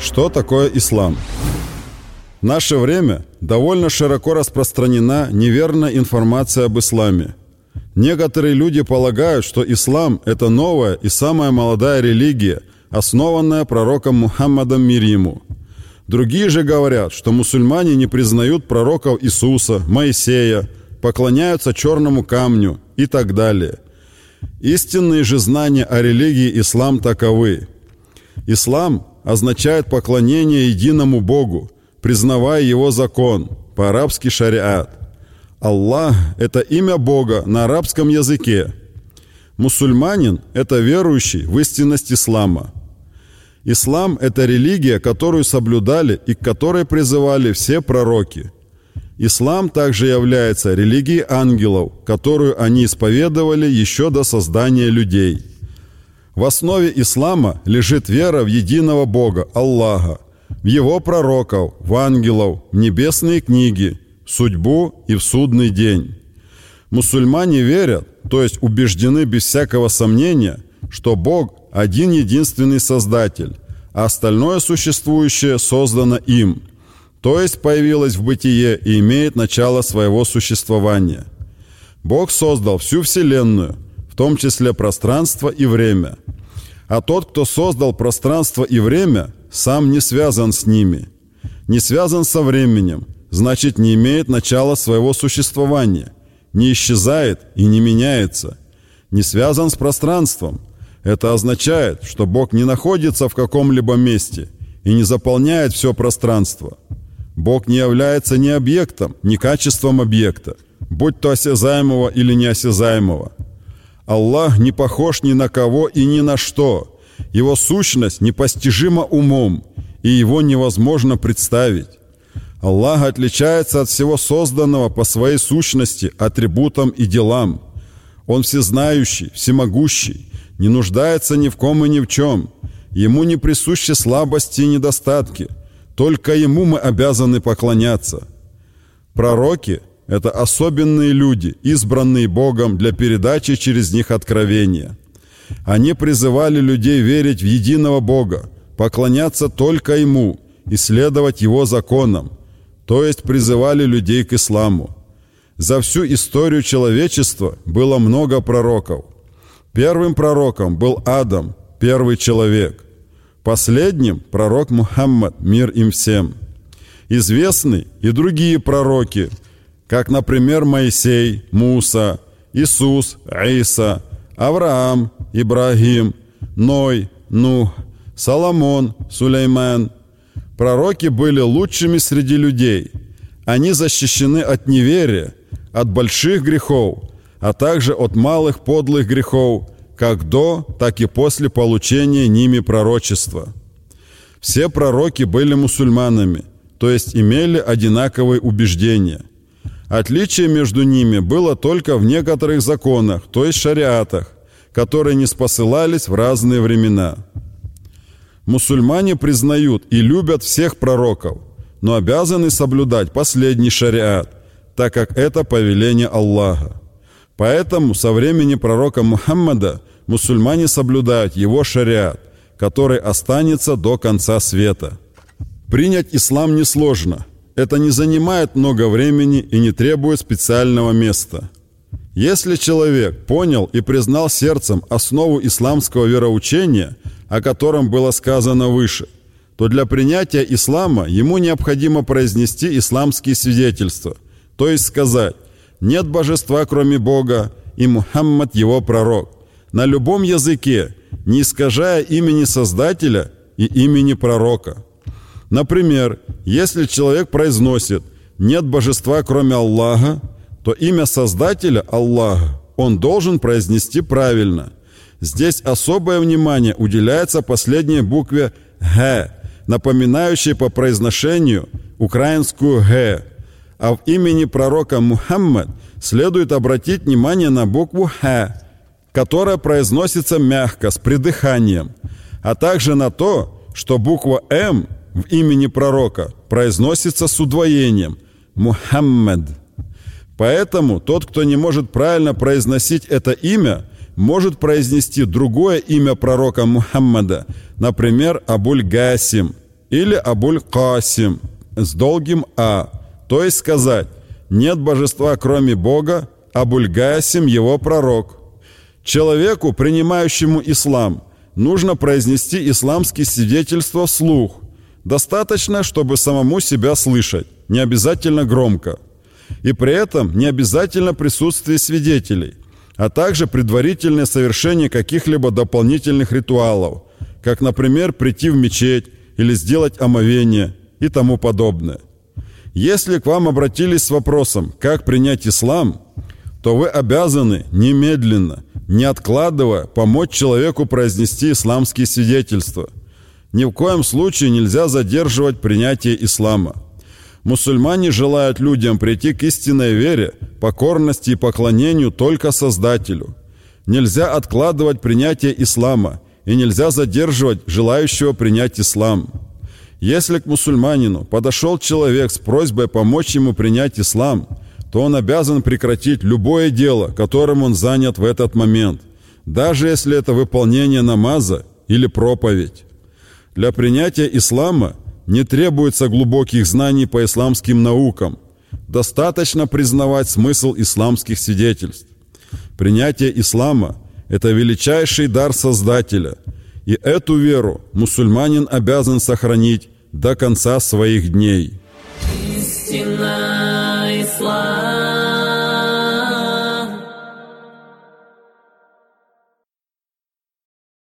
Что такое ислам? В наше время довольно широко распространена неверная информация об исламе. Некоторые люди полагают, что ислам – это новая и самая молодая религия, основанная пророком Мухаммадом мир ему. Другие же говорят, что мусульмане не признают пророков Иисуса, Моисея, поклоняются черному камню и так далее. Истинные же знания о религии ислам таковы. Ислам означает поклонение единому Богу, признавая Его закон, по-арабски шариат. Аллах – это имя Бога на арабском языке. Мусульманин – это верующий в истинность ислама. Ислам – это религия, которую соблюдали и к которой призывали все пророки. Ислам также является религией ангелов, которую они исповедовали еще до создания людей. В основе ислама лежит вера в единого Бога, Аллаха, в Его пророков, в ангелов, в небесные книги, в судьбу и в судный день. Мусульмане верят, то есть убеждены без всякого сомнения, что Бог – один единственный Создатель, а остальное существующее создано им, то есть появилось в бытие и имеет начало своего существования. Бог создал всю Вселенную, в том числе пространство и время. А тот, кто создал пространство и время, сам не связан с ними. Не связан со временем, значит, не имеет начала своего существования, не исчезает и не меняется. Не связан с пространством. Это означает, что Бог не находится в каком-либо месте и не заполняет все пространство. Бог не является ни объектом, ни качеством объекта, будь то осязаемого или неосязаемого. Аллах не похож ни на кого и ни на что. Его сущность непостижима умом, и Его невозможно представить. Аллах отличается от всего созданного по своей сущности, атрибутам и делам. Он всезнающий, всемогущий, не нуждается ни в ком и ни в чем. Ему не присущи слабости и недостатки. Только Ему мы обязаны поклоняться. Пророки – это особенные люди, избранные Богом для передачи через них откровения. Они призывали людей верить в единого Бога, поклоняться только Ему и следовать Его законам, то есть призывали людей к исламу. За всю историю человечества было много пророков. Первым пророком был Адам, первый человек. Последним – пророк Мухаммад, мир им всем. Известны и другие пророки, как, например, Моисей, Муса, Иисус, Иса, Авраам, Ибрагим, Ной, Нух, Соломон, Сулейман. Пророки были лучшими среди людей. Они защищены от неверия, от больших грехов, а также от малых подлых грехов, как до, так и после получения ними пророчества. Все пророки были мусульманами, то есть имели одинаковые убеждения. Отличие между ними было только в некоторых законах, то есть шариатах, которые ниспосылались в разные времена. Мусульмане признают и любят всех пророков, но обязаны соблюдать последний шариат, так как это повеление Аллаха. Поэтому со времени пророка Мухаммада мусульмане соблюдают его шариат, который останется до конца света. Принять ислам несложно. Это не занимает много времени и не требует специального места. Если человек понял и признал сердцем основу исламского вероучения, о котором было сказано выше, то для принятия ислама ему необходимо произнести исламские свидетельства, то есть сказать «нет божества, кроме Бога, и Мухаммад его пророк», на любом языке, не искажая имени Создателя и имени пророка. Например, если человек произносит «нет божества, кроме Аллаха», то имя Создателя Аллаха он должен произнести правильно. Здесь особое внимание уделяется последней букве «г», напоминающей по произношению украинскую «г». А в имени пророка Мухаммад следует обратить внимание на букву «х», которая произносится мягко, с придыханием, а также на то, что буква «м» в имени пророка произносится с удвоением «Мухаммад». Поэтому тот, кто не может правильно произносить это имя, может произнести другое имя пророка Мухаммада, например, Абуль-Гасим или Абуль-Касим с долгим «а», то есть сказать «нет божества, кроме Бога, Абуль-Гасим его пророк». Человеку, принимающему ислам, нужно произнести исламские свидетельства вслух. Достаточно, чтобы самому себя слышать, не обязательно громко. И при этом не обязательно присутствие свидетелей, а также предварительное совершение каких-либо дополнительных ритуалов, как, например, прийти в мечеть или сделать омовение и тому подобное. Если к вам обратились с вопросом, как принять ислам, то вы обязаны немедленно, не откладывая, помочь человеку произнести исламские свидетельства. Ни в коем случае нельзя задерживать принятие ислама. Мусульмане желают людям прийти к истинной вере, покорности и поклонению только Создателю. Нельзя откладывать принятие ислама, и нельзя задерживать желающего принять ислам. Если к мусульманину подошел человек с просьбой помочь ему принять ислам, то он обязан прекратить любое дело, которым он занят в этот момент, даже если это выполнение намаза или проповедь. Для принятия ислама не требуется глубоких знаний по исламским наукам. Достаточно признавать смысл исламских свидетельств. Принятие ислама – это величайший дар Создателя, и эту веру мусульманин обязан сохранить до конца своих дней. Истинный ислам.